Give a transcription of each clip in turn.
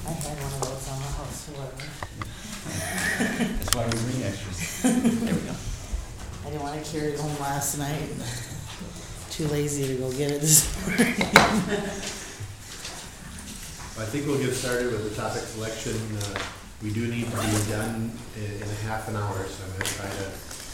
I had one of those on the house floor. That's why we bring extras. There we go. I didn't want to carry it home last night. Too lazy to go get it this morning. I think we'll get started with the topic selection. We do need to be done in a half an hour, so I'm going to try to.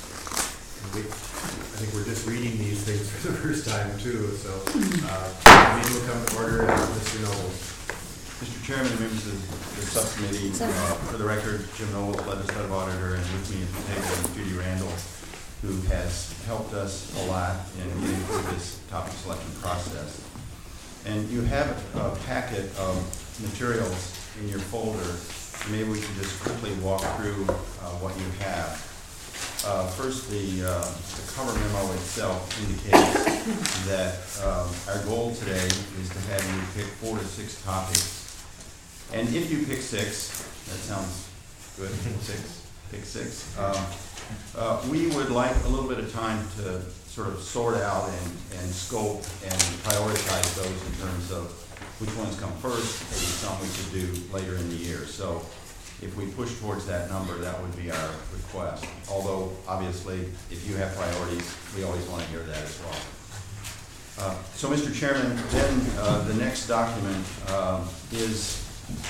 I think we're just reading these things for the first time too, so meeting will come to order. Mr. Noble. Mr. Chairman, members of the subcommittee, for the record, Jim Noble, legislative auditor, and with me at the table is Judy Randall, who has helped us a lot in getting through this topic selection process. And you have a packet of materials in your folder. Maybe we can just quickly walk through what you have. First, the cover memo itself indicates that our goal today is to have you pick 4 to 6 topics. And if you pick 6, that sounds good, pick 6. We would like a little bit of time to sort of sort out and scope and prioritize those in terms of which ones come first, maybe some we could do later in the year. So if we push towards that number, that would be our request. Although, obviously, if you have priorities, we always want to hear that as well. So, Mr. Chairman, then the next document is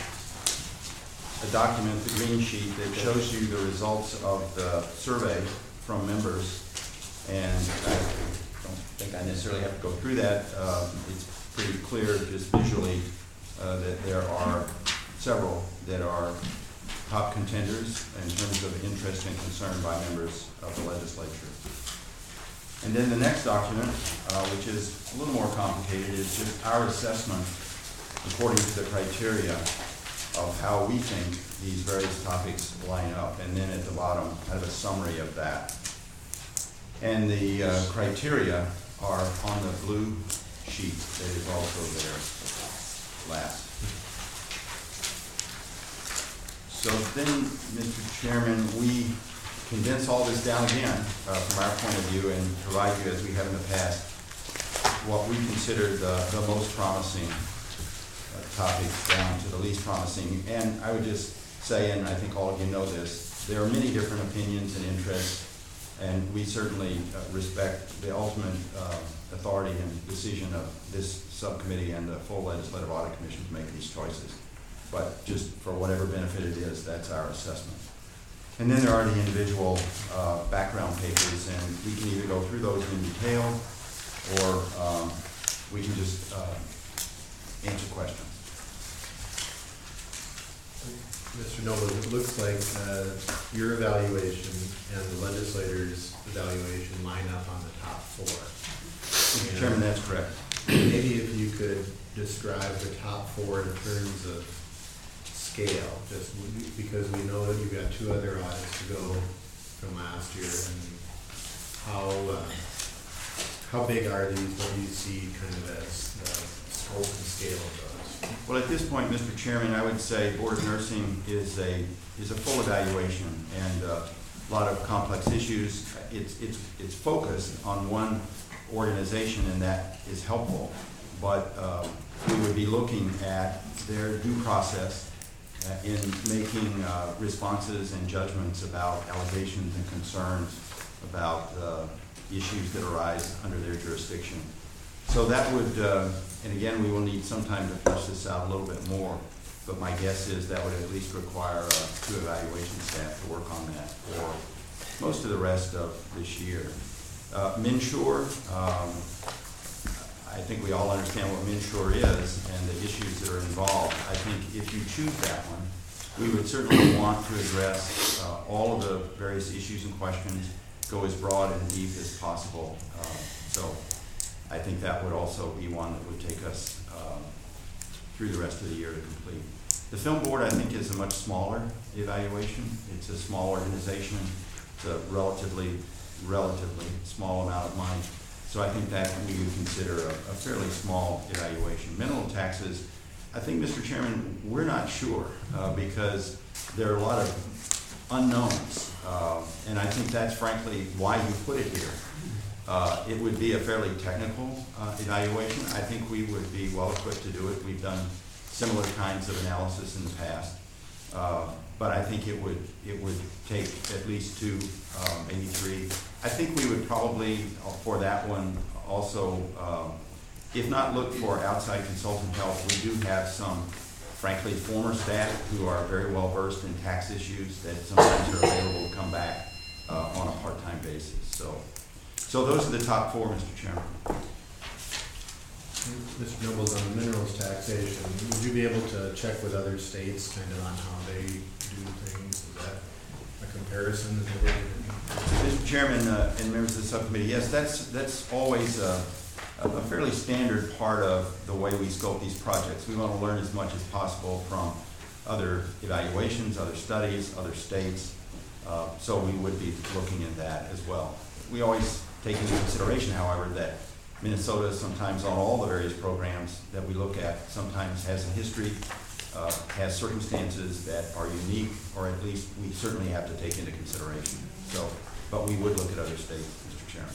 a document, the green sheet, that shows you the results of the survey from members. And I don't think I necessarily have to go through that. It's pretty clear just visually that there are several that are top contenders in terms of interest and concern by members of the legislature. And then the next document, which is a little more complicated, is just our assessment according to the criteria of how we think these various topics line up. And then at the bottom, kind of a summary of that. And the criteria are on the blue sheet that is also there last. So then, Mr. Chairman, we condense all this down again from our point of view and provide you, as we have in the past, what we consider the most promising topics down to the least promising. And I would just say, and I think all of you know this, there are many different opinions and interests, and we certainly respect the ultimate authority and decision of this subcommittee and the full Legislative Audit Commission to make these choices. But just for whatever benefit it is, that's our assessment. And then there are the individual background papers, and we can either go through those in detail, or we can just answer questions. Mr. Noble, it looks like your evaluation and the legislators' evaluation line up on the top 4. Mr. Chairman, that's correct. Maybe if you could describe the top 4 in terms of scale, just because we know that you've got 2 other audits to go from last year, and how big are these? What do you see kind of as the scope and scale of those? Well, at this point, Mr. Chairman, I would say Board of Nursing is a full evaluation, and a lot of complex issues. It's focused on one organization, and that is helpful. But we would be looking at their due process in making responses and judgments about allegations and concerns about issues that arise under their jurisdiction. So that would, and again, we will need some time to flesh this out a little bit more, but my guess is that would at least require 2 evaluation staff to work on that for most of the rest of this year. MNsure, I think we all understand what MNsure is and the issues that are involved. I think if you choose that one, we would certainly want to address all of the various issues and questions, go as broad and deep as possible. So I think that would also be one that would take us through the rest of the year to complete. The Film Board, I think, is a much smaller evaluation. It's a small organization. It's a relatively small amount of money. So I think that we would consider a fairly small evaluation. Mineral taxes, I think, Mr. Chairman, we're not sure because there are a lot of unknowns. And I think that's frankly why you put it here. It would be a fairly technical evaluation. I think we would be well equipped to do it. We've done similar kinds of analysis in the past. But I think it would take at least 2, maybe 3. I think we would probably, for that one, also, if not look for outside consultant help, we do have some, frankly, former staff who are very well versed in tax issues that sometimes are available to come back on a part-time basis. So those are the top 4, Mr. Chairman. Mr. Nobles, on the minerals taxation, would you be able to check with other states kind of on how they do things? Is that a comparison that they would? Mr. Chairman and members of the subcommittee, yes, that's always a fairly standard part of the way we scope these projects. We want to learn as much as possible from other evaluations, other studies, other states. So we would be looking at that as well. We always take into consideration, however, that Minnesota sometimes on all the various programs that we look at sometimes has a history, has circumstances that are unique, or at least we certainly have to take into consideration. So, but we would look at other states, Mr. Chairman.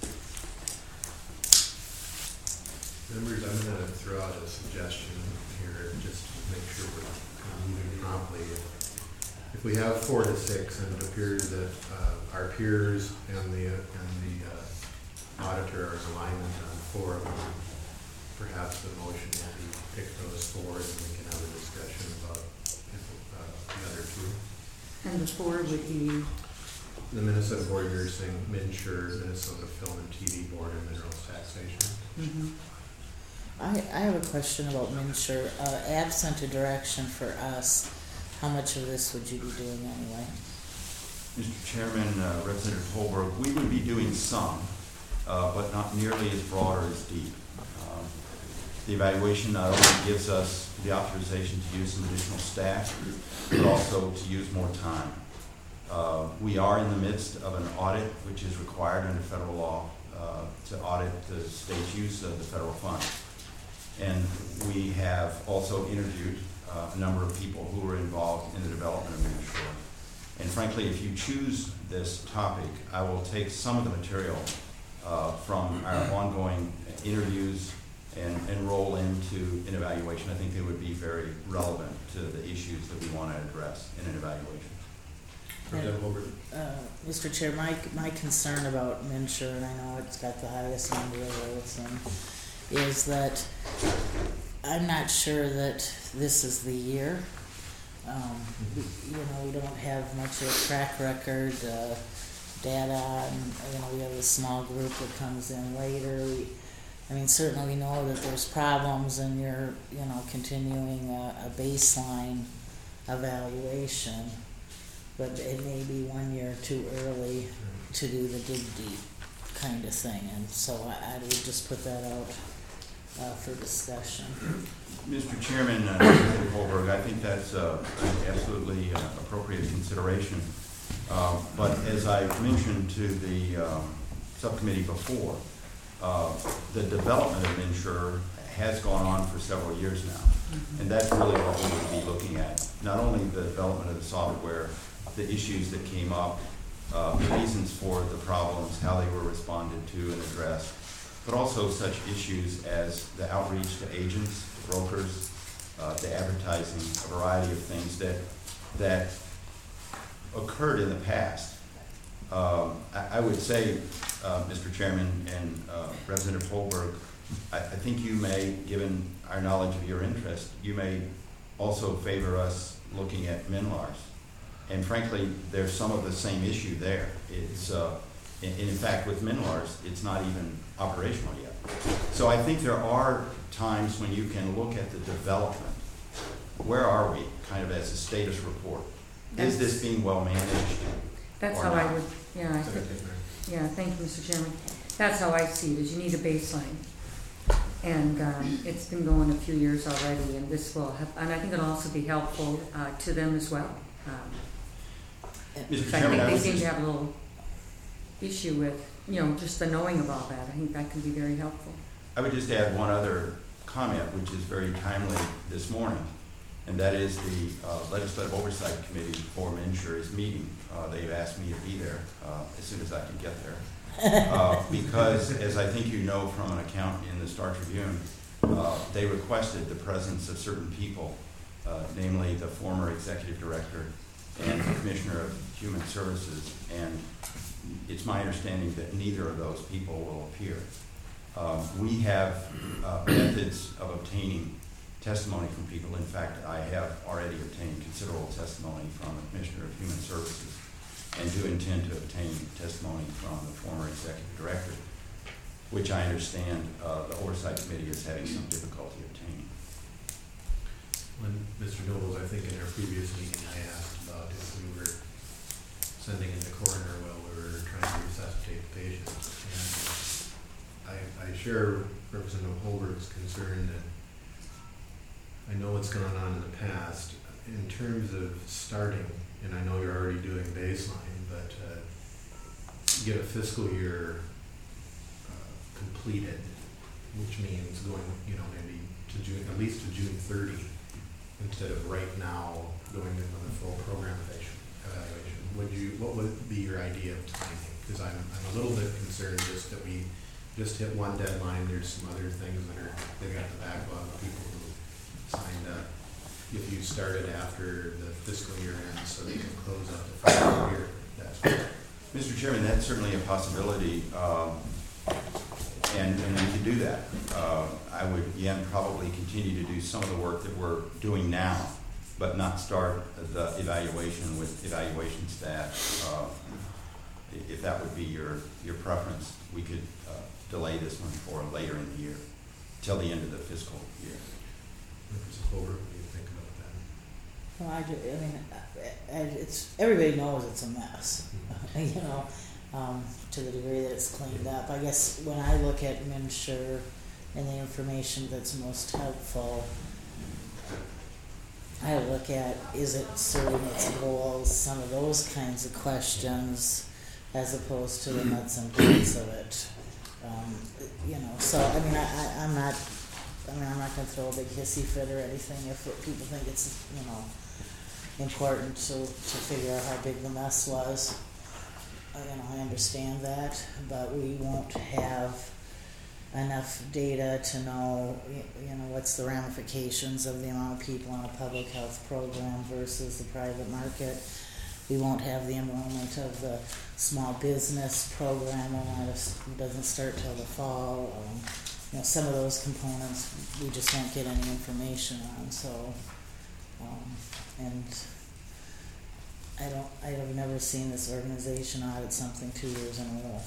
Members, I'm going to throw out a suggestion here, just to make sure we're moving promptly. If we have 4 to 6, and it appears that our peers and the auditor are in alignment on 4 of them, perhaps the motion will be pick those 4 and we can have a discussion about the other 2. And the 4 would be? The Minnesota Board of Nursing, MNsure, Minnesota Film and TV Board, and minerals taxation. Mm-hmm. I have a question about MNsure. Absent a direction for us, how much of this would you be doing anyway? Mr. Chairman, Representative Holberg, we would be doing some, but not nearly as broad or as deep. The evaluation not only gives us the authorization to use some additional staff, but also to use more time. We are in the midst of an audit, which is required under federal law to audit the state's use of the federal funds. And we have also interviewed a number of people who were involved in the development of MNsure. And frankly, if you choose this topic, I will take some of the material from our ongoing interviews and roll into an evaluation. I think they would be very relevant to the issues that we want to address in an evaluation. Mr. Chair, my concern about MNsure, and I know it's got the highest number of those, is that I'm not sure that this is the year. We don't have much of a track record, data, and we have a small group that comes in later. Certainly we know that there's problems, and you're continuing a baseline evaluation, but it may be 1 year too early to do the dig deep kind of thing, and so I would just put that out for discussion. Mr. Chairman, Mr. Holberg, I think that's an absolutely appropriate consideration. But as I mentioned to the subcommittee before, the development of MNsure has gone on for several years now. Mm-hmm. And that's really what we would be looking at. Not only the development of the software, the issues that came up, the reasons for the problems, how they were responded to and addressed, but also such issues as the outreach to agents, brokers, the advertising, a variety of things that occurred in the past. I would say, Mr. Chairman and Representative Holberg, I think you may, given our knowledge of your interest, you may also favor us looking at MNLARS. And frankly, there's some of the same issue there. It's, in fact, with MNLARS, it's not even operational yet. So I think there are times when you can look at the development. Where are we, kind of as a status report? Is this being well managed? That's how I would, thank you, Mr. Chairman. That's how I see it, is you need a baseline. And it's been going a few years already, and this will have, and I think it'll also be helpful to them as well. Mr. I Chairman, think they seem to have a little issue with, just the knowing of all that. I think that can be very helpful. I would just add one other comment, which is very timely this morning, and that is the Legislative Oversight Committee for MNsure is meeting. They've asked me to be there as soon as I can get there. Because, as I think you know from an account in the Star Tribune, they requested the presence of certain people, namely the former executive director and the commissioner of human services, and it's my understanding that neither of those people will appear. We have methods of obtaining testimony from people. In fact, I have already obtained considerable testimony from the commissioner of human services, and do intend to obtain testimony from the former executive director, which I understand the oversight committee is having some difficulty obtaining. When Mr. Nobles, I think in our previous meeting, I asked about if we were sending in the coroner while we were trying to resuscitate the patient. And I share Representative Holberg's concern that I know what's gone on in the past. In terms of starting, and I know you're already doing baseline, but get a fiscal year completed, which means going, maybe to June, at least to June 30, instead of right now going in with a full program evaluation. What would be your idea of timing? Because I'm a little bit concerned just that we just hit one deadline. There's some other things that they've got the backlog of people who signed up. If you started after the fiscal year ends, so they can close out the fiscal year, that's correct. Mr. Chairman, that's certainly a possibility, and we could do that. I would, again, probably continue to do some of the work that we're doing now, but not start the evaluation with evaluation staff. If that would be your preference, we could delay this one for later in the year, till the end of the fiscal year. Representative Holbrook, what do you think about that? Well, it's everybody knows it's a mess, to the degree that it's cleaned up. I guess when I look at MNsure and the information that's most helpful, I look at, is it serving its goals, some of those kinds of questions, as opposed to the nuts and bolts of it. So I'm not going to throw a big hissy fit or anything if people think it's, important to figure out how big the mess was. I understand that, but we won't have enough data to know, what's the ramifications of the amount of people on a public health program versus the private market. We won't have the enrollment of the small business program, and that doesn't start till the fall. Some of those components we just won't get any information on. So, and I've never seen this organization audit something 2 years in a row.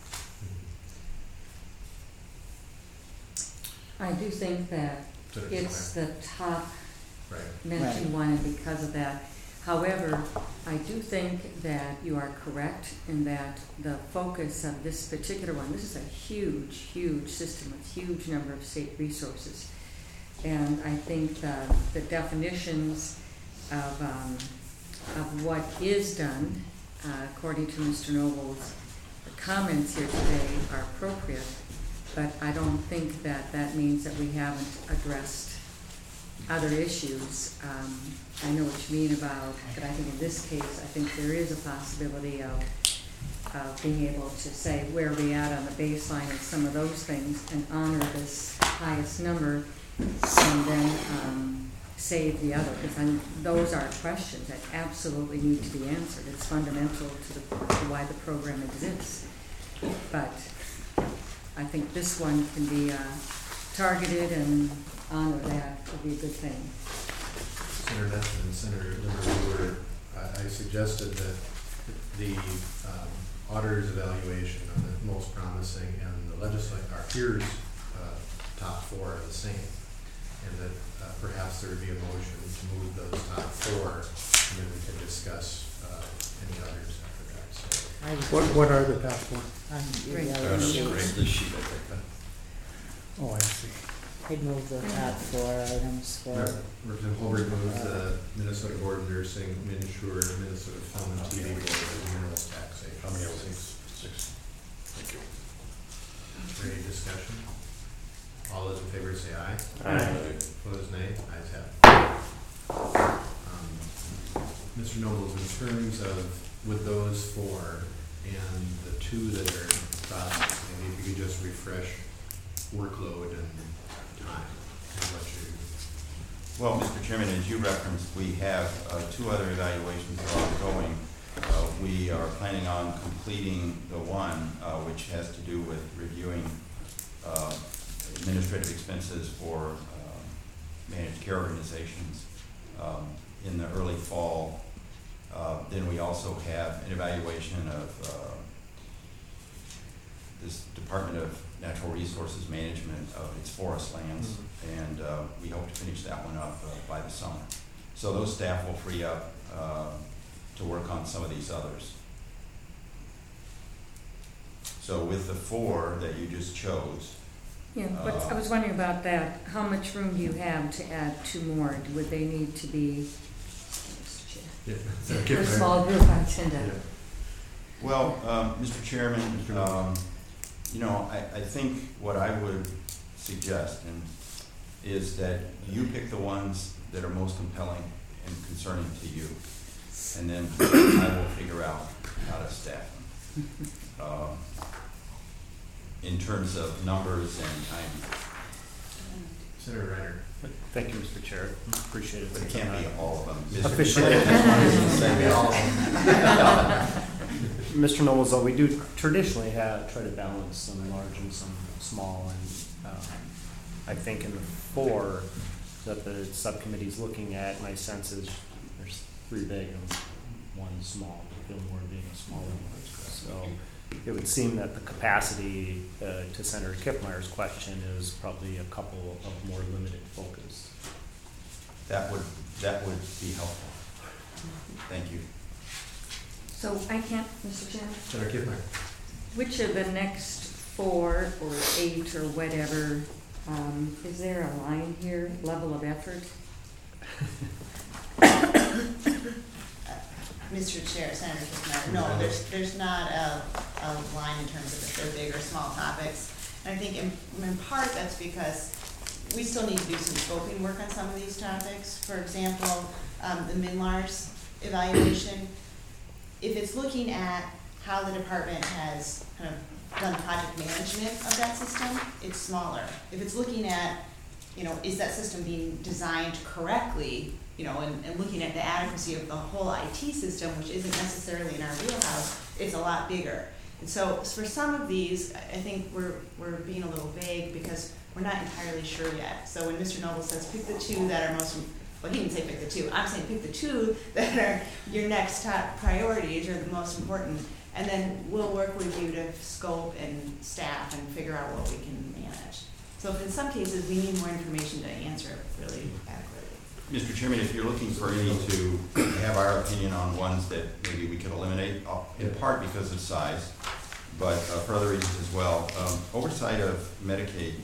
I do think that it's the top Right. one, and because of that. However, I do think that you are correct in that the focus of this particular one, this is a huge, huge system with huge number of state resources. And I think the definitions of what is done, according to Mr. Noble's comments here today, are appropriate. But I don't think that means that we haven't addressed other issues. I know what you mean about, but I think in this case, I think there is a possibility of being able to say where are we at on the baseline and some of those things, and honor this highest number, and then save the other, because those are questions that absolutely need to be answered. It's fundamental to why the program exists. But I think this one can be targeted, and honor that would be a good thing. Senator Duffin and Senator Limmer, I suggested that the auditor's evaluation are the most promising, and the our peers' top four are the same, and that perhaps there would be a motion to move those top four, and then we can discuss any others after that. So, What are the top four? This sheet, I think. Oh, I see. I'd move the top 4 items for. Representative Holbrook moves the Minnesota Board of Nursing, MNsure, Minnesota Film and TV Board, and Minerals Taxation. How many other things? 6. Thank you. Any discussion? All those in favor say aye. Aye. Opposed, nay. Ayes have it. Mr. Nobles, in terms of with those 4 and the 2 that are in process, maybe if you could just refresh workload and time and what you, Well, Mr. Chairman, as you referenced, we have two other evaluations that are ongoing. We are planning on completing the one which has to do with reviewing administrative expenses for managed care organizations in the early fall. Then we also have an evaluation of this Department of Natural Resources Management of its forest lands, and we hope to finish that one up by the summer. So those staff will free up to work on some of these others. So with the 4 that you just chose, Yeah, but I was wondering about that. How much room do you have to add 2 more? Would they need to be, yeah. So for get a there. small group, I tend to. Yeah. well, Mr. Chairman, you know, I think what I would suggest is that you pick the ones that are most compelling and concerning to you, and then I will figure out how to staff them. In terms of numbers and time, Senator Reiner. Thank you, Mr. Chair. Appreciate it. but it can't be all of them. Mr. Officially. Say all of them. Mr. Knowles, though, we do traditionally try to balance some large and some small, and I think in the 4 that the subcommittee's looking at, my sense is there's 3 big and 1 small, Fillmore being a smaller one. So it would seem that the capacity, to Senator Kiffmeyer's question, is probably a couple of more limited focus. That would be helpful. Thank you. So I can't, Mr. Chairman, Senator Kiffmeyer. which of the next 4 or 8 or whatever, is there a line here, level of effort? Mr. Chair, Senator Kiffmeyer, no, there's not a line in terms of if they're big or small topics. And I think in part that's because we still need to do some scoping work on some of these topics. For example, the MNLARS evaluation, if it's looking at how the department has kind of done project management of that system, it's smaller. If it's looking at, you know, is that system being designed correctly, you know, and looking at the adequacy of the whole IT system, which isn't necessarily in our wheelhouse, it's a lot bigger. And so for some of these, I think we're being a little vague because we're not entirely sure yet. So when Mr. Noble says pick the 2 that are most, well, he didn't say pick the 2. I'm saying pick the 2 that are your next top priorities or the most important, and then we'll work with you to scope and staff and figure out what we can manage. So if in some cases we need more information to answer really adequately. Mr. Chairman, if you're looking for any to have our opinion on ones that maybe we could eliminate, in part because of size, but for other reasons as well, oversight of Medicaid,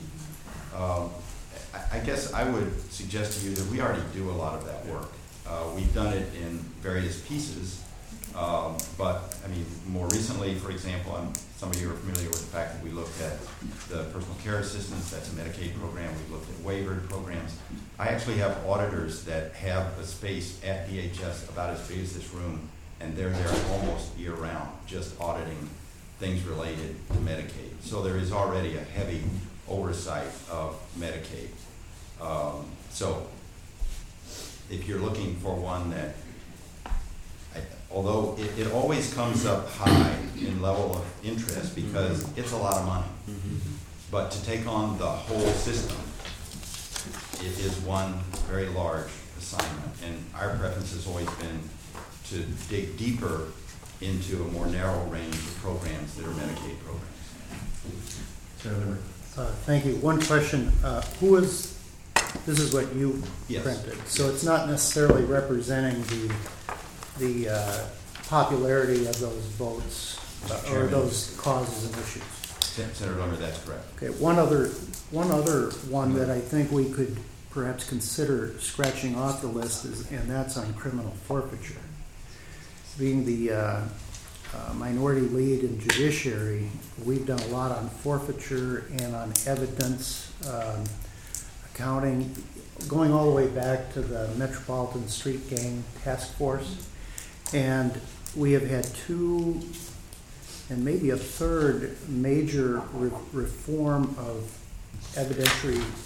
I guess I would suggest to you that we already do a lot of that work. We've done it in various pieces, but I mean, more recently, for example, some of you are familiar with the fact that we looked at the personal care assistance, that's a Medicaid program. We've looked at waiver programs. I actually have auditors that have a space at DHS about as big as this room, and they're there almost year-round, just auditing things related to Medicaid. So there is already a heavy oversight of Medicaid. So if you're looking for one that, although it always comes up high in level of interest because it's a lot of money, but to take on the whole system, it is one very large assignment. And our preference has always been to dig deeper into a more narrow range of programs that are Medicaid programs. Senator Limerick. Thank you. One question. This is what you Yes. printed. So it's not necessarily representing the popularity of those votes Mr. or Chairman. those causes and issues. Senator Lummer, that's correct. Okay, one other one that I think we could perhaps consider scratching off the list is, and that's on criminal forfeiture. Being the minority lead in judiciary, we've done a lot on forfeiture and on evidence, accounting, going all the way back to the Metropolitan Street Gang Task Force. And we have had 2 and maybe a 3rd major reform of evidentiary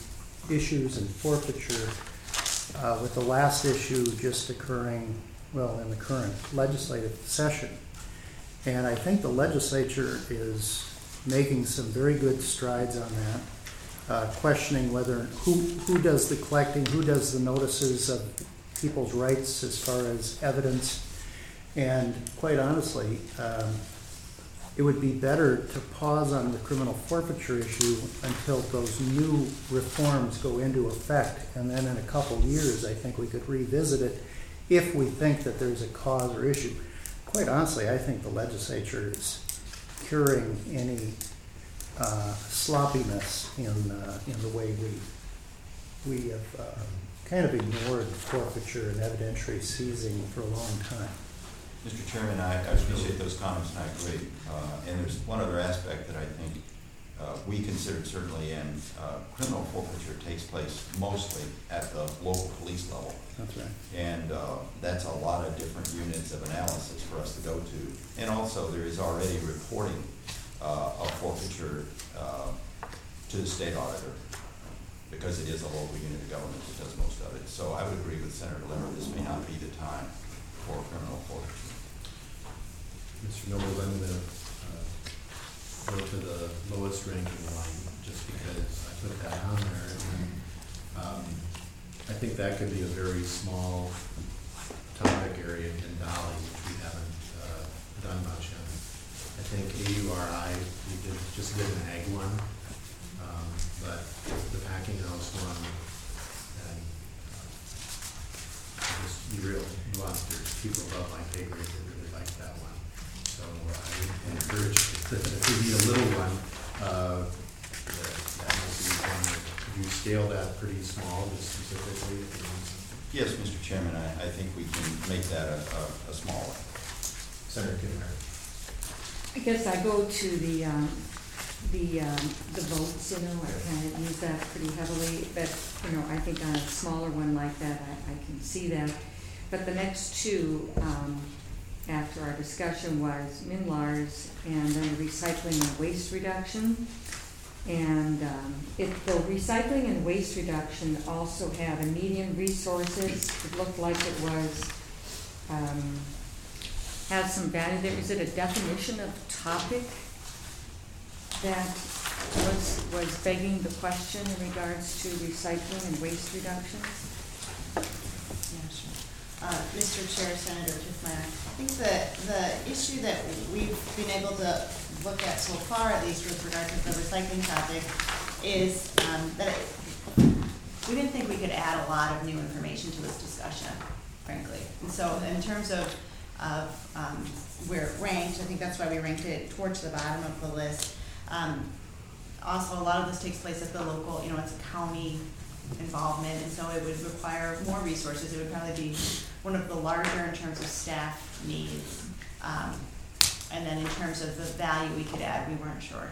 issues in forfeiture, with the last issue just occurring, well, in the current legislative session. And I think the legislature is making some very good strides on that, questioning who does the collecting, who does the notices of people's rights as far as evidence. And quite honestly, it would be better to pause on the criminal forfeiture issue until those new reforms go into effect. And then in a couple years, I think we could revisit it if we think that there's a cause or issue. Quite honestly, I think the legislature is curing any sloppiness in the way we have kind of ignored forfeiture and evidentiary seizing for a long time. Mr. Chairman, I appreciate those comments and I agree. And there's one other aspect that I think we considered certainly, and criminal forfeiture takes place mostly at the local police level. That's right. And that's a lot of different units of analysis for us to go to. And also there is already reporting of forfeiture to the state auditor, because it is a local unit of government that does most of it. So I would agree with Senator Limmer, this may not be the time for criminal forfeiture. Mr. Noble, I'm going to go to the lowest ranking one, just because I put that on there. And, I think that could be a very small topic area in Dolly, which we haven't done much in. I think AURI, we just did an ag one, but the packing house one, and just be real nuanced. There's people above my pay grade that really like that one. So I would encourage if we need a little one, that might be one. Could you scale that pretty small, just specifically? Yes, Mr. Chairman, I think we can make that a small one. Senator Kidder. I guess I go to the votes, I kind of use that pretty heavily, but, I think on a smaller one like that, I can see that. But the next two, after our discussion, was MNLARS and then recycling and waste reduction. And the recycling and waste reduction also have a median resources. It looked like it was, has some value there. Is it a definition of topic that was begging the question in regards to recycling and waste reduction? Yeah, sure. Mr. Chair, Senator Tiffmeyer, I think the issue that we've been able to look at so far, at least with regard to the recycling topic, is that we didn't think we could add a lot of new information to this discussion, frankly. And so in terms of where it ranked, I think that's why we ranked it towards the bottom of the list. Also, a lot of this takes place at the local, it's a county involvement, and so it would require more resources. It would probably be one of the larger in terms of staff needs. And then in terms of the value we could add, we weren't sure.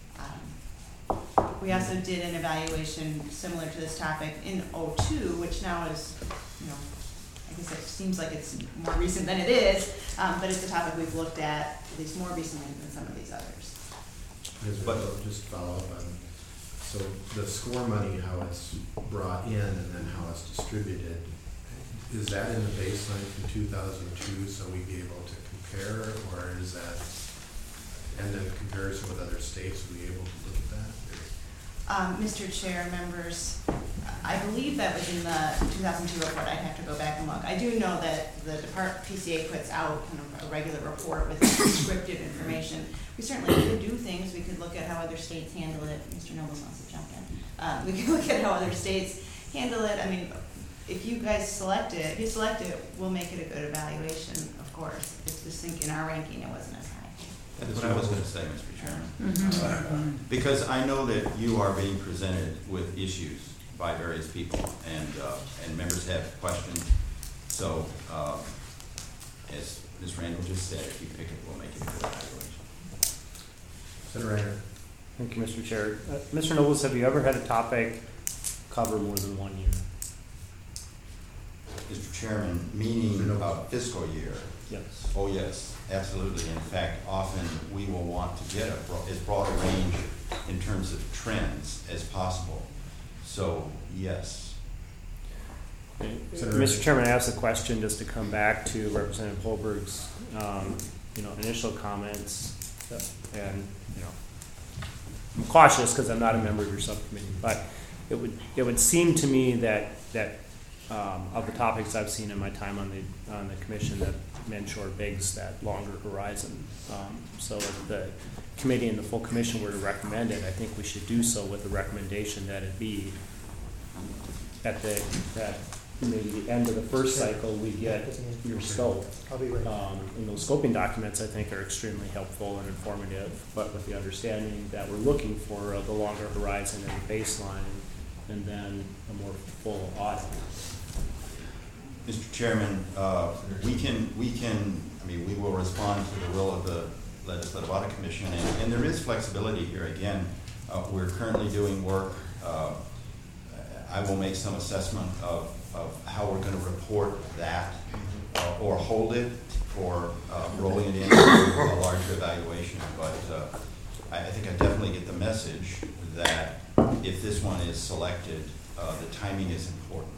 We also did an evaluation similar to this topic in '02, which now is, I guess it seems like it's more recent than it is, but it's a topic we've looked at least more recently than some of these others. But just follow up on, so the SCORE money, how it's brought in and then how it's distributed, is that in the baseline from 2002, so we'd be able to compare, or is that, and then comparison with other states, would we be able to look at that? Mr. Chair, members, I believe that was in the 2002 report. I'd have to go back and look. I do know that the PCA puts out kind of a regular report with descriptive information. We certainly could do things. We could look at how other states handle it. Mr. Nobles wants to jump in. We could look at how other states handle it. I mean, if you guys select it, we'll make it a good evaluation, of course. It's just think in our ranking it wasn't as high. That's what I was going to say, Mr. Chairman. Mm-hmm. Because I know that you are being presented with issues by various people, and members have questions. So, as Ms. Randall just said, if you pick it, we'll make it a good evaluation. Senator Reiner. Thank you, Mr. Chair. Mr. Nobles, have you ever had a topic cover more than 1 year? Mr. Chairman, meaning about fiscal year? Yes. Oh, yes, absolutely. In fact, often we will want to get as broad a range in terms of trends as possible. So, yes. Mr. Chairman, I asked a question just to come back to Representative Holberg's, initial comments, and, I'm cautious because I'm not a member of your subcommittee, but it would seem to me that of the topics I've seen in my time on the commission, that MNshore begs that longer horizon. So if the committee and the full commission were to recommend it, I think we should do so with the recommendation that it be at maybe the end of the first cycle, we get your scope. I'll be right. And those scoping documents, I think, are extremely helpful and informative, but with the understanding that we're looking for the longer horizon and the baseline, and then a more full audit. Mr. Chairman, we will respond to the will of the Legislative Audit Commission, and there is flexibility here. Again, we're currently doing work. I will make some assessment of how we're going to report that or hold it for rolling it into a larger evaluation. But I think I definitely get the message that if this one is selected, the timing is important.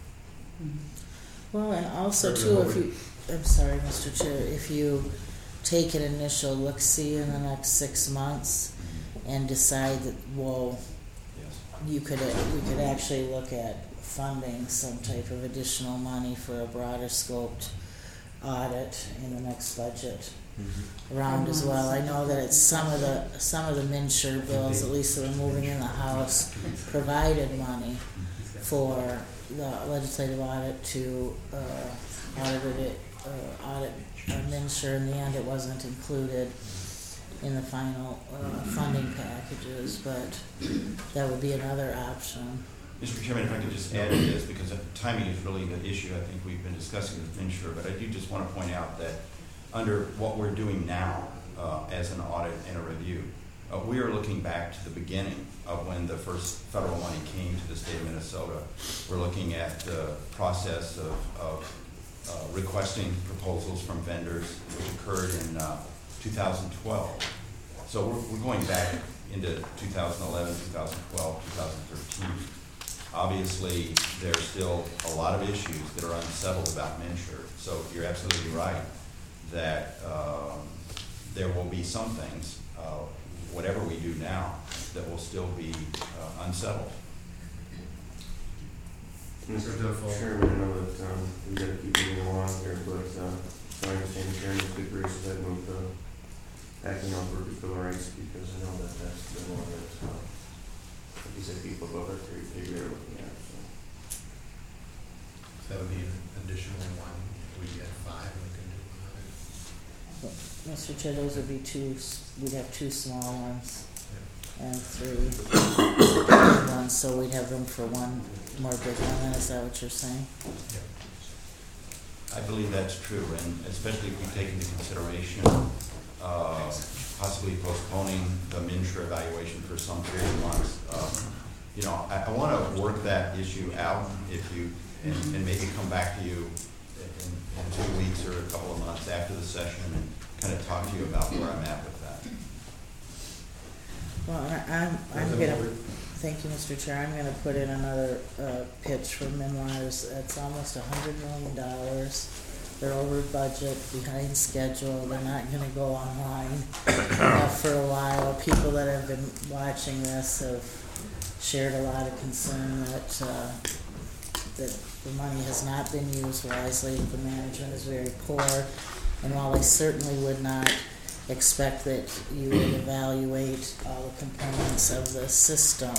Well, and also too, I'm sorry, Mr. Chair, if you take an initial look-see in the next 6 months and decide that, well, we could actually look at funding some type of additional money for a broader scoped audit in the next budget round as well. I know that it's some of the MNshore bills, at least that are moving in the House, provided money for the legislative audit to audit MNshore. In the end, it wasn't included in the final funding packages, but that would be another option. Mr. Chairman, if I could just add to this, because timing is really the issue I think we've been discussing with MNshore, but I do just want to point out that under what we're doing now as an audit and a review, we are looking back to the beginning of when the first federal money came to the state of Minnesota. We're looking at the process of requesting proposals from vendors, which occurred in 2012. So we're going back into 2011, 2012, 2013. Obviously, there's still a lot of issues that are unsettled about MNshore. So you're absolutely right that there will be some things, whatever we do now, that will still be unsettled. Mr. Duffel. Chairman, I know that we got to keep moving along here, but so I understand the chairman could grace that move backing off Ruby Bill of Rights, because I know that that's the one that, like you said, people above our they are looking at. So. That would be an additional one. We get 5 and we can do Mr. Chair, those would be we'd have 2 small ones and 3 big ones, so we'd have room for 1 more big one. Then is that what you're saying? I believe that's true, and especially if we take into consideration possibly postponing the MNshore evaluation for some period of months. I want to work that issue out and maybe come back to you in 2 weeks or a couple of months after the session and kind of talk to you about where I'm at with that. Well, I'm gonna, thank you, Mr. Chair, I'm gonna put in another pitch for MNWIRES. It's almost $100 million. They're over budget, behind schedule. They're not gonna go online for a while. People that have been watching this have shared a lot of concern that the money has not been used wisely, the management is very poor, and while I certainly would not expect that you would evaluate all the components of the system,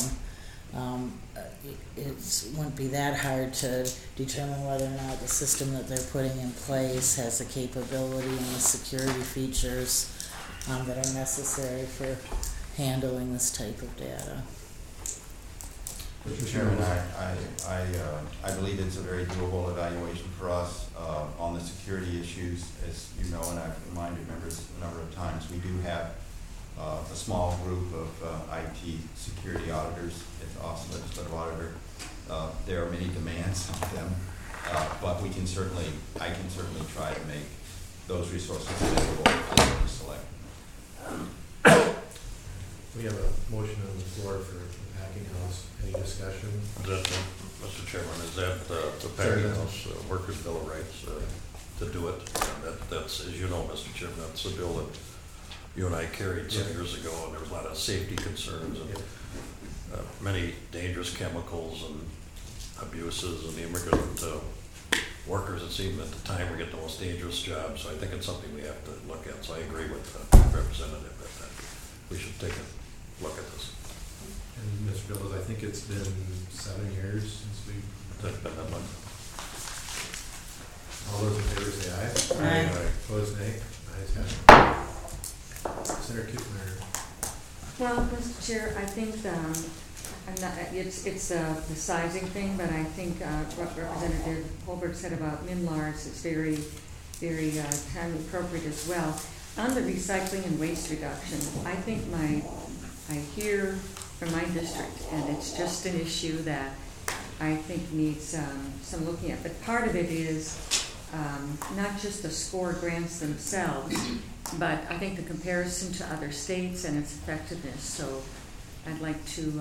it wouldn't be that hard to determine whether or not the system that they're putting in place has the capability and the security features that are necessary for handling this type of data. Mr. Chairman, I believe it's a very doable evaluation for us on the security issues. As you know, and I've reminded members a number of times, we do have a small group of IT security auditors at the Office of Legislative Auditor. There are many demands on them, but I can certainly try to make those resources available as we select. We have a motion on the floor for the packing house. Any discussion? Mr. Chairman, is that the packing house workers' bill of rights to do it? That's, as you know, Mr. Chairman, that's the bill that you and I carried some years ago, and there was a lot of safety concerns and many dangerous chemicals and abuses, and the immigrant workers, it seemed at the time, were getting the most dangerous jobs. So I think it's something we have to look at. So I agree with the representative that we should take a look at this. And Mr. Billows, I think it's been 7 years since we. That's been that long. All those in favor say aye. Aye. Opposed, nay. Ayes have it. Senator Kittner. Well, Mr. Chair, I think I'm not, it's the sizing thing, but I think what Representative Holbert said about MNLARS is very, very time appropriate as well. On the recycling and waste reduction, I think I hear from my district, and it's just an issue that I think needs some looking at. But part of it is not just the SCORE grants themselves, but I think the comparison to other states and its effectiveness. So I'd like to,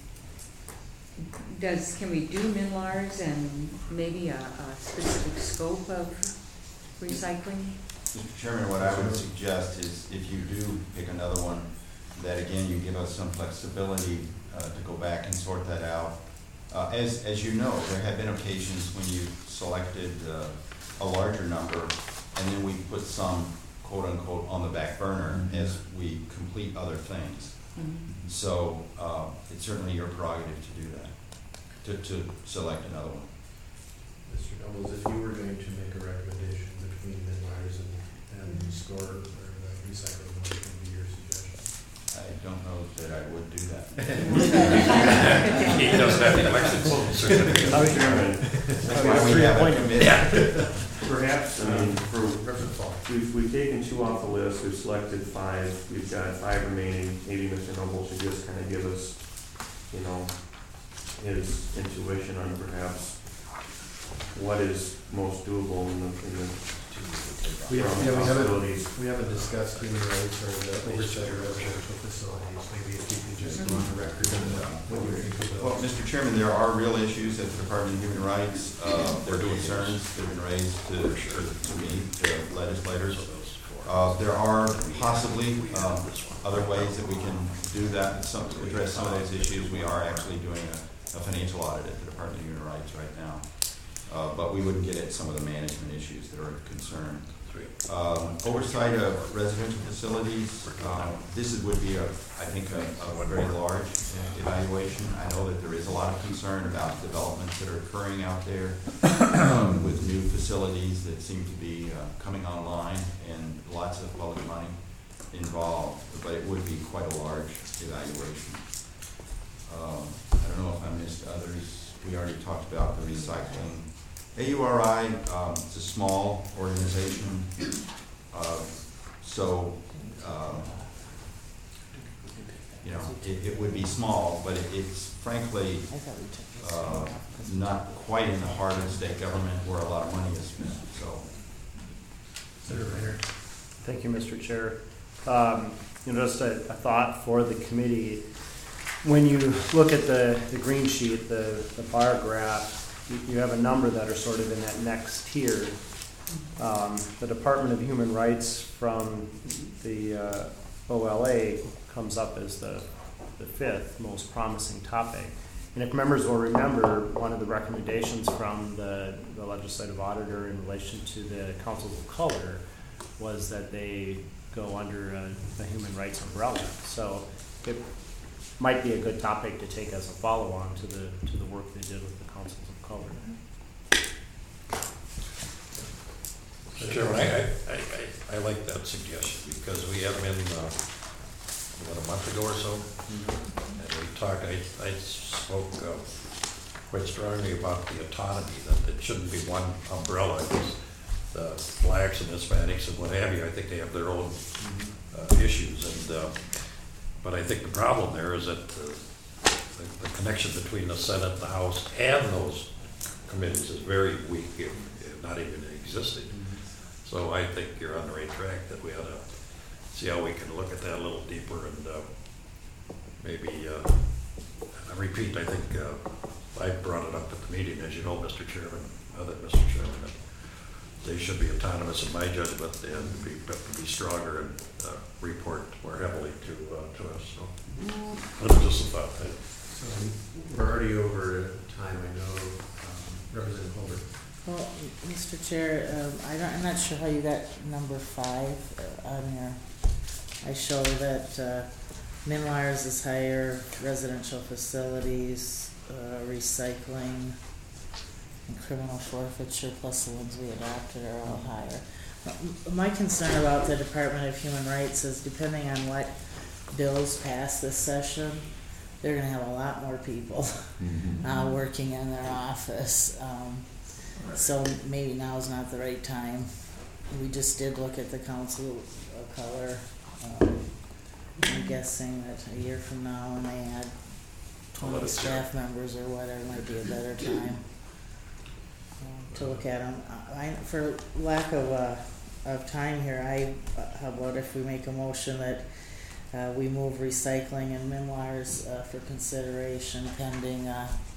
can we do MNLARS and maybe a specific scope of recycling? Mr. Chairman, what I would suggest is if you do pick another one, that again, you give us some flexibility to go back and sort that out. As you know, there have been occasions when you selected a larger number, and then we put some, quote unquote, on the back burner as we complete other things. Mm-hmm. So it's certainly your prerogative to do that, to select another one. Mr. Nobles, if you were going to make a recommendation between MNLARS and SCORE or the recycling, what would be your suggestion? I don't know that I would do that. He doesn't have the election certificate. Mr. Chairman, That's why we have a committee. perhaps, I mean, we've taken 2 off the list, we've selected 5, we've got 5 remaining. Maybe Mr. Noble should just kind of give us, you know, his intuition on perhaps what is most doable in the We possibilities. haven't discussed human rights or the oversight of residential facilities. Maybe if you could just go on the record and what you think of Well, those. Mr. Chairman, there are real issues at the Department of Human Rights. There are concerns that have been raised to me, to legislators. There are possibly other ways that we can do that, to address some of those issues. We are actually doing a financial audit at the Department of Human Rights right now. But we wouldn't get at some of the management issues that are of concern. Oversight of residential facilities, this would be, I think, a very large evaluation. I know that there is a lot of concern about developments that are occurring out there with new facilities that seem to be coming online and lots of public money involved, but it would be quite a large evaluation. I don't know if I missed others. We already talked about the recycling. AURI, it's a small organization, so you know, it would be small, but it's frankly not quite in the heart of the state government where a lot of money is spent. So, Senator Reiner. Thank you, Mr. Chair. You know, just a thought for the committee. When you look at the green sheet, the bar graph, you have a number that are sort of in that next tier. The Department of Human Rights from the OLA comes up as the 5th most promising topic. And if members will remember, one of the recommendations from the legislative auditor in relation to the councils of color was that they go under a human rights umbrella. So it might be a good topic to take as a follow-on to the work they did with the councils of color. Mr. Chairman, I like that suggestion because we had them in, a month ago or so, and we talked, I spoke quite strongly about the autonomy, that it shouldn't be one umbrella, because the blacks and Hispanics and what have you, I think they have their own issues, and but I think the problem there is that the connection between the Senate, the House, and those committees is very weak, if not even existing. So I think you're on the right track, that we ought to see how we can look at that a little deeper and maybe, I repeat, I think I brought it up at the meeting, as you know, Mr. Chairman, that they should be autonomous in my judgment and be stronger and report more heavily to us. So that's just a thought. So we're already over time, I know. Representative Holbert. Well, Mr. Chair, I'm not sure how you got number 5 on your, I show that Minlars is higher, residential facilities, recycling, and criminal forfeiture, plus the ones we adopted are all higher. My concern about the Department of Human Rights is depending on what bills pass this session, they're gonna have a lot more people working in their office. So maybe now is not the right time. We just did look at the Council of Color. I'm guessing that a year from now when they add 20 staff members or whatever might be a better time to look at them. For lack of time here, how about if we make a motion that we move recycling and Minlars for consideration pending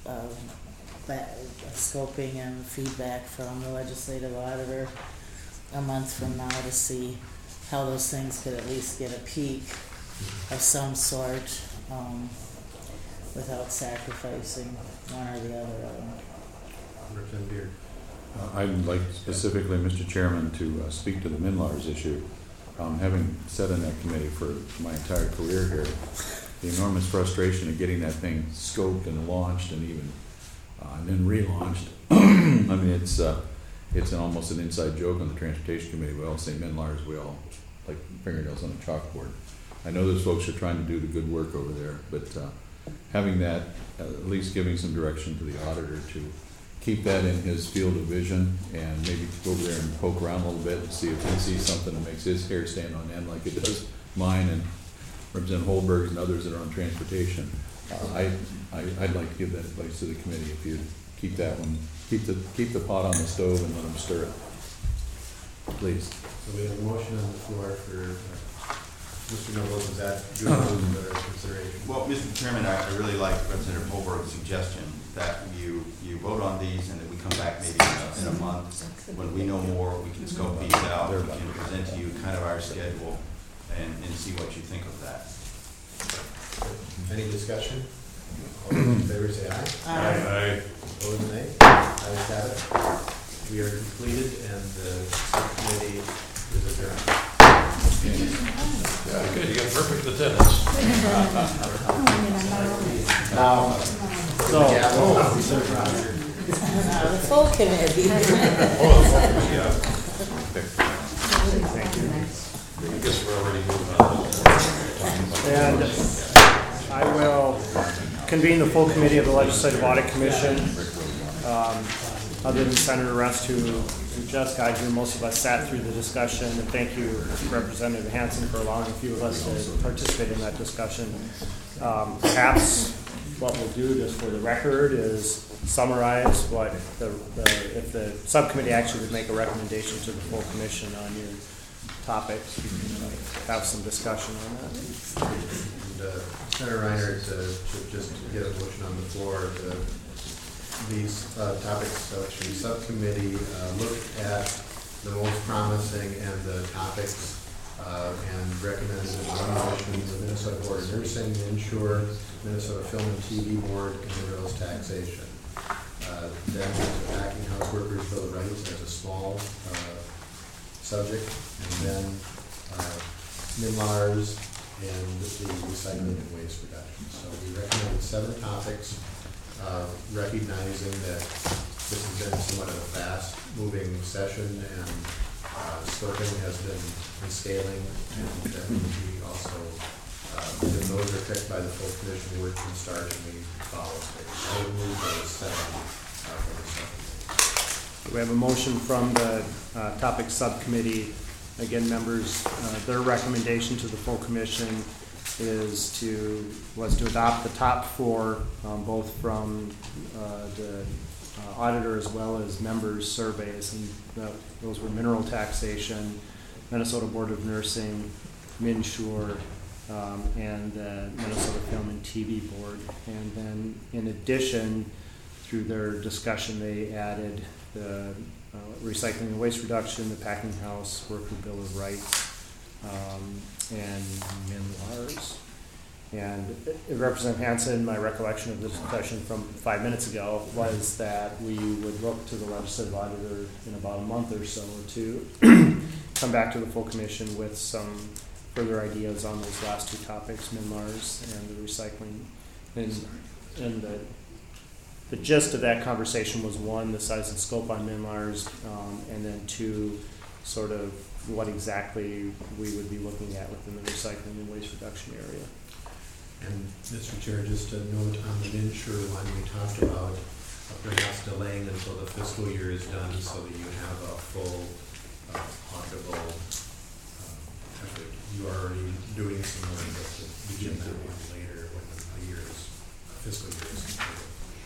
scoping and feedback from the legislative auditor a month from now to see how those things could at least get a peak of some sort without sacrificing one or the other of them. Representative Beard. I'd like specifically, Mr. Chairman, to speak to the Minlars issue. Having sat in that committee for my entire career here, the enormous frustration of getting that thing scoped and launched and even and then relaunched. I mean, it's almost an inside joke on the Transportation Committee. We all say Minlars, we all like fingernails on a chalkboard. I know those folks are trying to do the good work over there, but having that, at least giving some direction to the auditor to keep that in his field of vision and maybe go over there and poke around a little bit and see if he sees something that makes his hair stand on end like it does mine and Representative Holberg's and others that are on transportation. I'd like to give that advice to the committee if you keep that one, keep the pot on the stove and let them stir it, please. So we have a motion on the floor for Mr. Nobles. Is that good under consideration? Well, Mr. Chairman, I really like Representative Holberg's suggestion that you vote on these and that we come back maybe in a month when we know more, we can scope these out, we can present to you kind of our schedule and see what you think of that. Any discussion? All those in favor say aye. Aye. Opposed, nay. Ayes have it. We are completed and the subcommittee is adjourned. Yeah, good, you got perfect attendance. The full committee. I guess we're already moving on. And I will convene the full committee of the Legislative Audit Commission. Other than Senator Rust, who just got here, most of us sat through the discussion, and thank you, Representative Hansen, for allowing a few of us to participate in that discussion. Perhaps what we'll do, just for the record, is summarize what if the subcommittee actually would make a recommendation to the full commission on your topics, we can have some discussion on that. And Senator Reiner, to just get a motion on the floor, these topic selection subcommittee look at the most promising and the topics and recommends one motion the Minnesota Board of Nursing, Insure, Minnesota Film and TV Board, and the Rails Taxation. Then the Packing House Workers Bill of Rights as a small subject, and then Minlars and the recycling and waste reduction. So we recommended 7 topics, recognizing that this has been somewhat of a fast-moving session and scoping has been scaling, and that we also, if those are picked by the full commission, work can start and we follow. I would move those 7 for the subcommittee. We have a motion from the topic subcommittee. Again, members, their recommendation to the full commission was to adopt the top 4, both from the auditor as well as members' surveys, and those were mineral taxation, Minnesota Board of Nursing, MNsure, and the Minnesota Film and TV Board. And then in addition, through their discussion, they added the recycling and waste reduction, the packing house, worker bill of rights, and MNLARS. And Representative Hansen, my recollection of the discussion from 5 minutes ago was that we would look to the legislative auditor in about a month or so to come back to the full commission with some further ideas on those last two topics, MNLARS and the recycling. And the gist of that conversation was, one, the size and scope on MNLARS, and then two, sort of what exactly we would be looking at within the recycling and waste reduction area. And Mr. Chair, just a note on the insure one, we talked about perhaps delaying until the fiscal year is done so that you have a full auditable effort. You are already doing some work, but to begin that one later when the fiscal year is completed.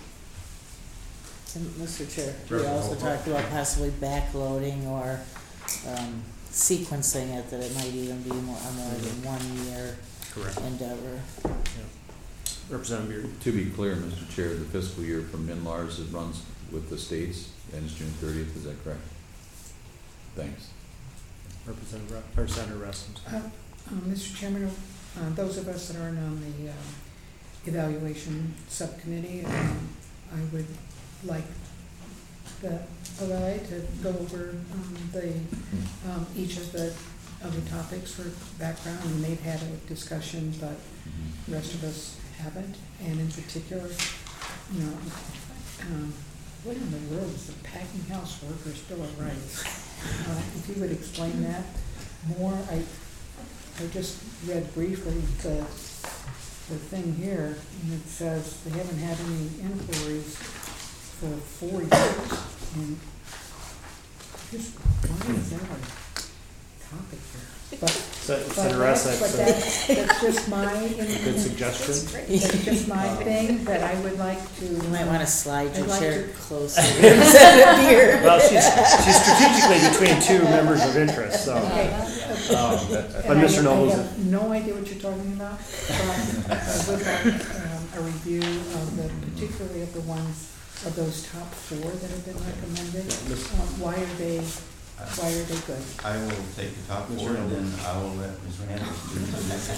And Mr. Chair, we also talked about possibly backloading or sequencing it, that it might even be more than 1 year endeavor. Representative Beard. To be clear, Mr. Chair, the fiscal year for MNLARS, it runs with the states, ends June 30th, is that correct? Thanks. Senator Rasmus. Mr. Chairman, those of us that aren't on the evaluation subcommittee, I would like the OLA to go over each of the topics for background, and they've had a discussion, but the rest of us haven't. And in particular, what in the world is the packing house workers bill of rights? If you would explain that more. I just read briefly the thing here, and it says they haven't had any inquiries for 4 years. And just why is that a topic here? Senator Rasmus, that's just my good suggestion. That's just my thing that I would like to. You might want to slide your I'd chair like closer. Here. Well, she's strategically between two members of interest, so. Okay. But Mr. Nobles. I have no idea what you're talking about, but I would like a review of particularly of the ones of those top 4 that have been recommended. Why are they good? I will take the top 4 and then I will let Ms. Randall do the next.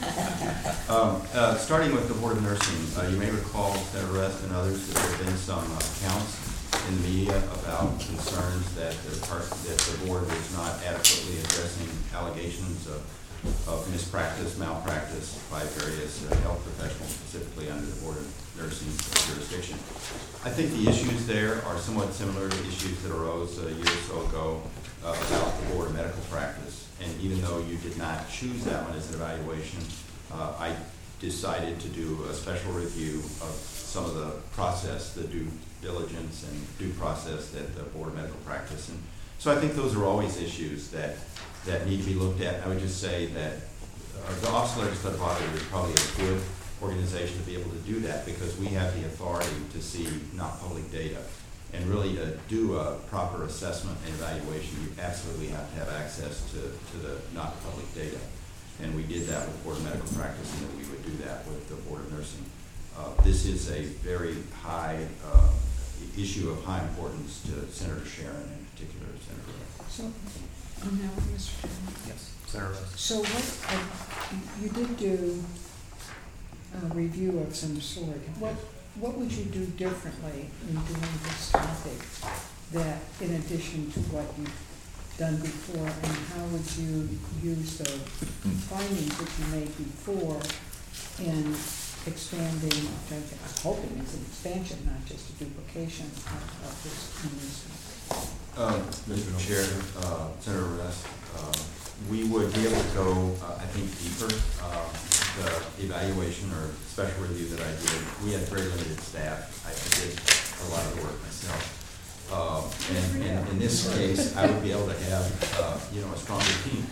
Starting with the Board of Nursing, you may recall, Senator Rest and others, that there have been some accounts in the media about concerns that the board was not adequately addressing allegations of mispractice, malpractice by various health professionals, specifically under the Board of Nursing jurisdiction. I think the issues there are somewhat similar to issues that arose a year or so ago about the Board of Medical Practice. And even though you did not choose that one as an evaluation, I decided to do a special review of some of the process, the due diligence and due process at the Board of Medical Practice. And so I think those are always issues that need to be looked at. I would just say that the Office of Legislative Auditor is probably a good organization to be able to do that, because we have the authority to see not public data. And really to do a proper assessment and evaluation, you absolutely have to have access to the not public data. And we did that with Board of Medical Practice, and that we would do that with the Board of Nursing. This is a very high issue of high importance to Senator Sharon in particular, Senator. So, on that one, Mr. Chairman. Yes, Senator Rest. So you did do a review of some sort. What would you do differently in doing this topic that, in addition to what you've done before, and how would you use the findings that you made before in expanding, which I'm hoping is an expansion, not just a duplication of this in this? Mr. Chair, Senator Rest, we would be able to go, I think, deeper. The evaluation or special review that I did, we had very limited staff. I did a lot of the work myself. And in this case, I would be able to have, a stronger team.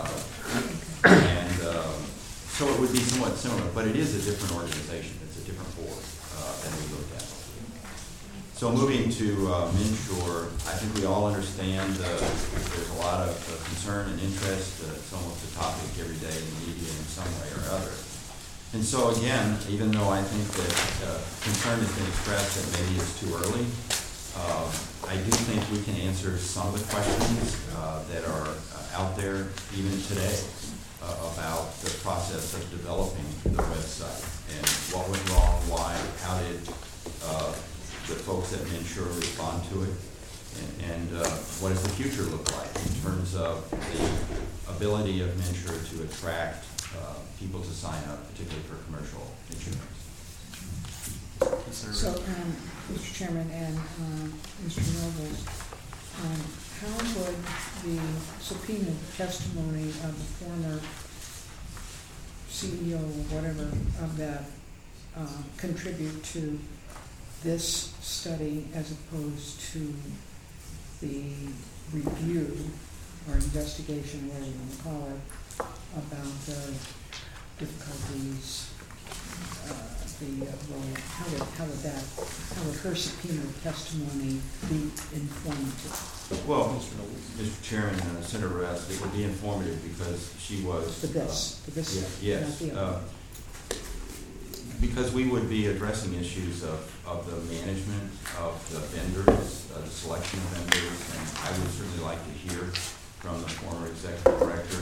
So it would be somewhat similar, but it is a different organization. It's a different board than we looked at. So So moving to Minsure, I think we all understand there's a lot of concern and interest. It's almost a topic every day in the media in some way or other. And so again, even though I think that concern has been expressed that maybe it's too early, I do think we can answer some of the questions that are out there even today about the process of developing the website and what went wrong, why, how did the folks at Minsure respond to it, and what does the future look like in terms of the ability of Minsure to attract people to sign up, particularly for commercial insurance. So, Mr. Chairman and Mr. Nobles, how would the subpoenaed testimony of the former CEO, whatever, of that contribute to this study as opposed to the review or investigation, whatever you want to call it, about the difficulties, how would her subpoenaed testimony be informative? Well, Mr. Chairman, Senator Rest, it would be informative because she was. For this, yes. not the other. Because we would be addressing issues of the management of the vendors, the selection of vendors, and I would certainly like to hear from the former executive director.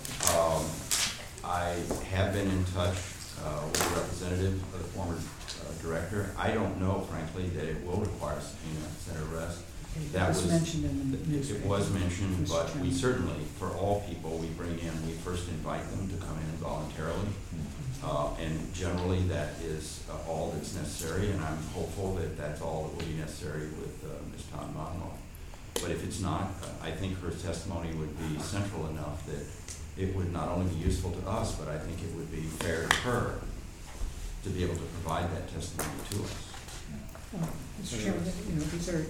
I have been in touch with a representative of the former director. I don't know, frankly, that it will require subpoena, Senator Rest. That was mentioned in the newspaper. It was mentioned, Mr. but Chairman. we certainly, for all people we bring in, we first invite them to come in voluntarily. And generally that is all that's necessary, and I'm hopeful that that's all that will be necessary with Ms. Todd Monmouth. But if it's not, I think her testimony would be central enough that it would not only be useful to us, but I think it would be fair to her to be able to provide that testimony to us. Mr. Chairman, these are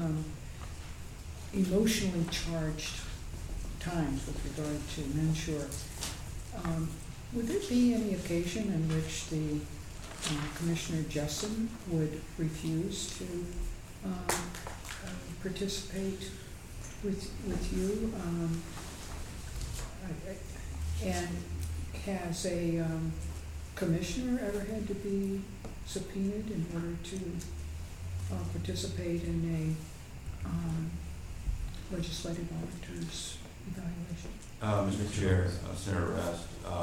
emotionally charged times with regard to Minsure. Would there be any occasion in which the Commissioner Jessen would refuse to participate with you? And has a commissioner ever had to be subpoenaed in order to participate in a legislative auditor's evaluation? Mr. Chair, Senator Rest,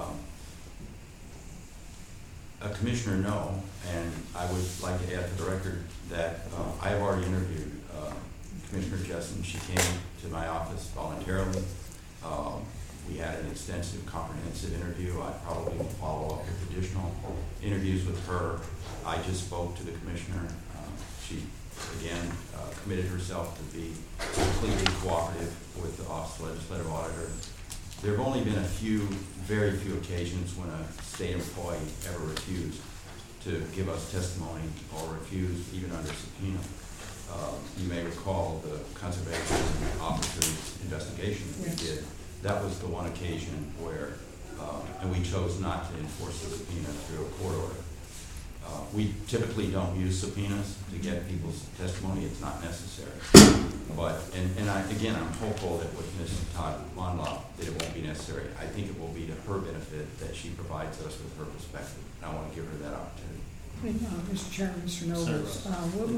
a commissioner, no, and I would like to add for the record that I have already interviewed Commissioner Jessen. She came to my office voluntarily. We had an extensive, comprehensive interview. I probably will follow up with additional interviews with her. I just spoke to the commissioner. She, again, committed herself to be completely cooperative with the Office of Legislative Auditor. There have only been very few occasions when a state employee ever refused to give us testimony or refused even under subpoena. You may recall the conservation officer's investigation that we did. That was the one occasion where, and we chose not to enforce the subpoena through a court order. We typically don't use subpoenas to get people's testimony. It's not necessary. But, and I'm hopeful that with Ms. Todd Monmouth, that it won't be necessary. I think it will be to her benefit that she provides us with her perspective. And I want to give her that opportunity. Mr. Chairman, Mr. Nobles,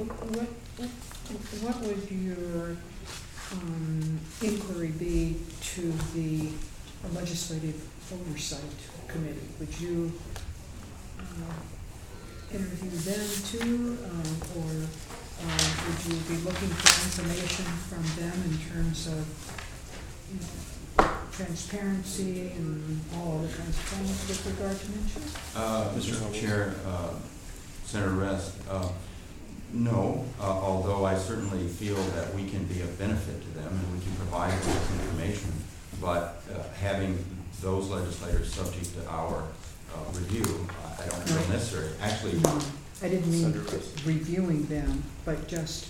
what would your inquiry be to the Legislative Oversight Committee? Would you interview them too, or would you be looking for information from them in terms of transparency and all other kinds of things with regard to Minsure? Mr. Chair, Senator Rest, no, although I certainly feel that we can be of benefit to them and we can provide them with information, but having those legislators subject to our review, I don't feel necessary. Actually, no, I didn't mean reviewing them, but just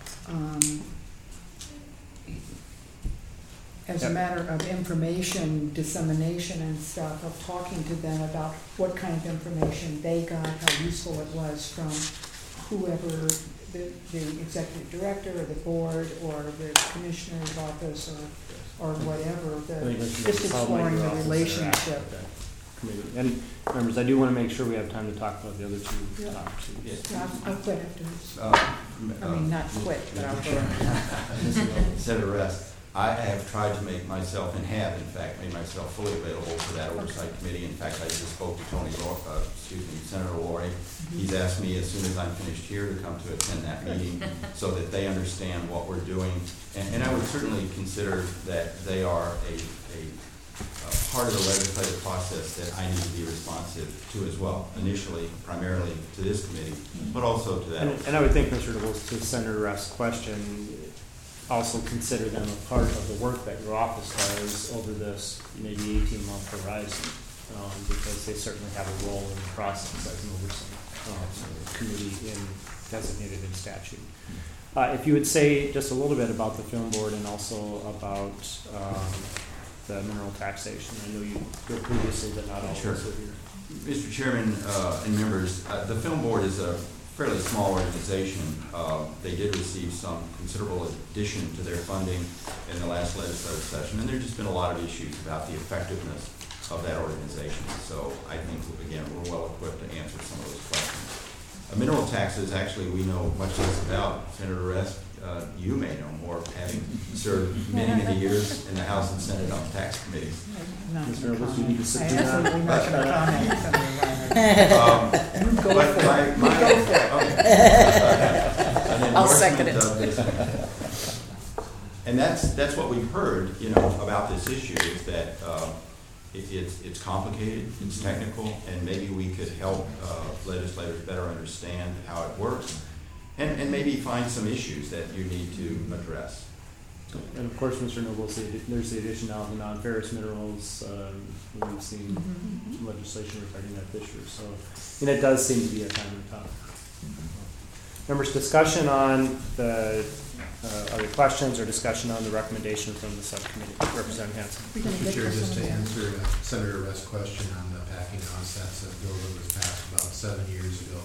as a matter of information dissemination and stuff, of talking to them about what kind of information they got, how useful it was from whoever the executive director or the board or the commissioner's office or whatever, I think just that's exploring the how my relationship. committee. And members, I do want to make sure we have time to talk about the other two Yeah. topics. Yeah, I'll quit after this. I Uh, mean, not quit, but I'll go. Senator Rest, I have tried to make myself, and have in fact made myself fully available for that oversight committee. In fact, I just spoke to Senator Laurie. He's asked me as soon as I'm finished here to come to attend that meeting so that they understand what we're doing. And I would certainly consider that they are a part of the legislative process that I need to be responsive to as well, initially, primarily to this committee, but also to that. And I would think, Mr. DeVos, to Senator Rest's question, also consider them a part of the work that your office does over this maybe 18-month horizon, because they certainly have a role in the process as an oversight committee designated in statute. If you would say just a little bit about the film board and also about the mineral taxation. I know you did previously, but not all Sure. of us are here. Mr. Chairman and members, the film board is a fairly small organization. They did receive some considerable addition to their funding in the last legislative session, and there's just been a lot of issues about the effectiveness of that organization. So I think, again, we're well equipped to answer some of those questions. Mineral taxes, actually, we know much less about. Senator Rest, you may know more, having served many, many years in the House and Senate on tax committees. Not Mr. gonna Evans, you need to sit comment. down. Absolutely not going to comment, Senator Reiner. You go But for my- it. my- You go for it. okay. An I'll second endorsement it. of this. And that's what we've heard, about this issue, is that it's complicated, it's technical, and maybe we could help legislators better understand how it works, and maybe find some issues that you need to address. And of course, Mr. Noble, there's the addition now of the non-ferrous minerals. We've seen legislation regarding that this year. So, and it does seem to be a timely topic. Members, discussion on the other questions or discussion on the recommendation from the subcommittee. Representative Hanson. Mr. Chair, just to answer Senator Rest's question on the packing house, that's a bill that was passed about 7 years ago.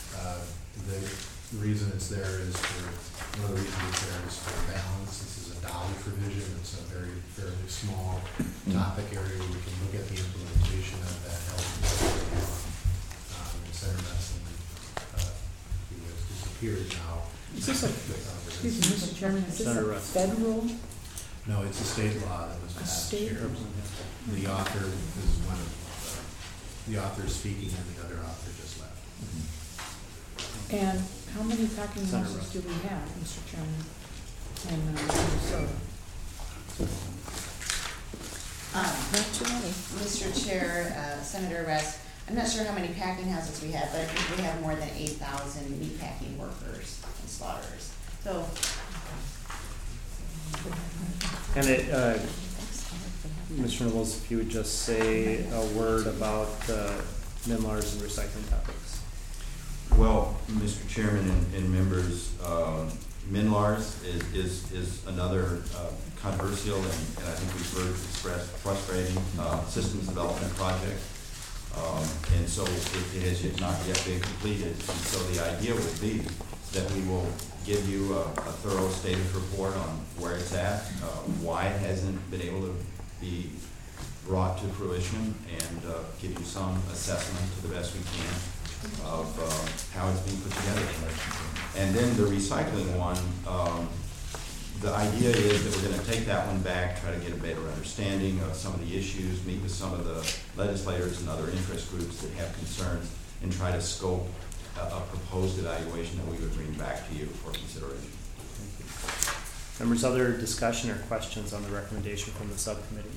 The reason it's there is one of the reasons it's there is for balance. This is a dollar provision. It's a fairly small topic area where we can look at the implementation of that health and safety law. And Senator Rest, who has disappeared now. Is this excuse me, Mr. Chairman, is this Senator a Rest. federal? No, it's a state law that was passed state here. law. The author is one of the authors speaking, and the other author just left. And how many packing Senator houses Rust. do we have, Mr. Chairman, in Minnesota? Not too many. Mr. Chair, Senator Rest, I'm not sure how many packing houses we have, but I think we have more than 8,000 meat packing workers and slaughterers. So, And Mr. Nobles, if you would just say a word about MNLARs and recycling topics. Well, Mr. Chairman and members, MNLARS is another controversial and I think we've heard expressed frustrating systems development project. And so it has not yet been completed. And so the idea would be that we will give you a thorough status report on where it's at, why it hasn't been able to be brought to fruition, and give you some assessment to the best we can of how it's being put together. And then the recycling one, the idea is that we're going to take that one back, try to get a better understanding of some of the issues, meet with some of the legislators and other interest groups that have concerns, and try to scope a proposed evaluation that we would bring back to you for consideration. Thank you. Members, other discussion or questions on the recommendation from the subcommittee?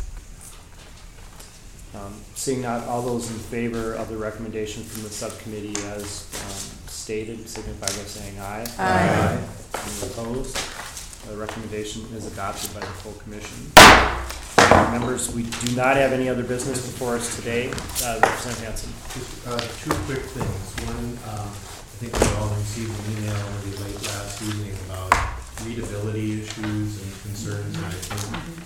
Seeing not, all those in favor of the recommendation from the subcommittee as stated, signify by saying aye. Aye. Any opposed? The recommendation is adopted by the full commission. Members, we do not have any other business before us today. Representative Hanson. Just two quick things. One, I think we all received an email maybe late last evening about readability issues and concerns, and I think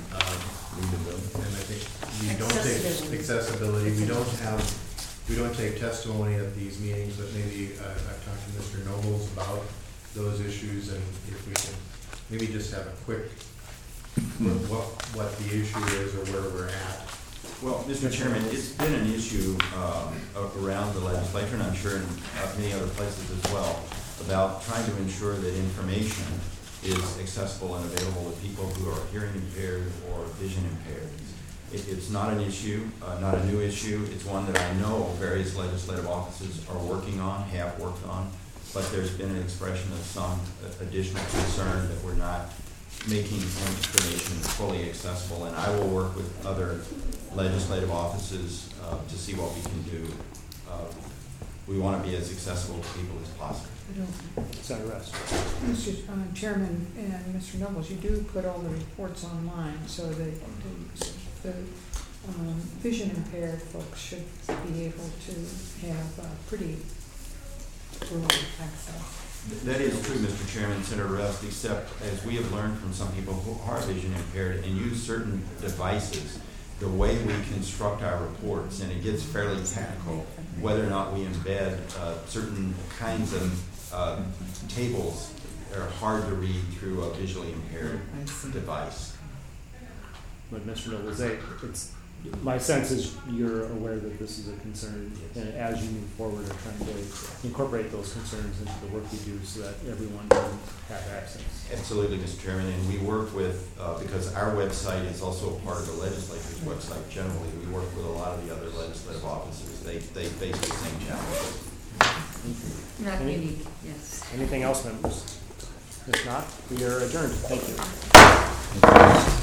we don't take accessibility. We don't take testimony at these meetings, but maybe I've talked to Mr. Nobles about those issues, and if we can maybe just have a quick, what the issue is or where we're at. Well, Mr. Chairman, it's been an issue around the legislature, and I'm sure in many other places as well, about trying to ensure that information is accessible and available to people who are hearing impaired or vision impaired. It's not an issue, not a new issue. It's one that I know various legislative offices are working on, have worked on, but there's been an expression of some additional concern that we're not making information fully accessible, and I will work with other legislative offices to see what we can do. We want to be as accessible to people as possible. Senator Rest. Mr. Chairman and Mr. Nobles, you do put all the reports online, so that the vision impaired folks should be able to have pretty broad access. That is true, Mr. Chairman, Senator Rust, except as we have learned from some people who are vision impaired and use certain devices, the way we construct our reports, and it gets fairly technical, whether or not we embed certain kinds of tables are hard to read through a visually impaired device. But Mr. Nobles, it's my sense is you're aware that this is a concern, and as you move forward, are trying to incorporate those concerns into the work you do so that everyone can have access. Absolutely, Mr. Chairman, and we work with, because our website is also a part of the legislature's website generally, we work with a lot of the other legislative offices. They face the same challenges. Not unique, yes. Anything else, members? If not, we are adjourned. Thank you.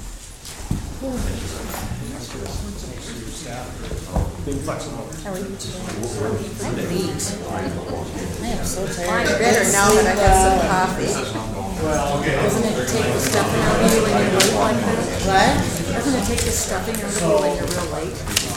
Being flexible. How are you today? I'm beat. I am so tired. Mine better now that I got some coffee. Doesn't it take the stuffing out of you when you're late like that? What? Doesn't it take the stuffing out of you when you're real late?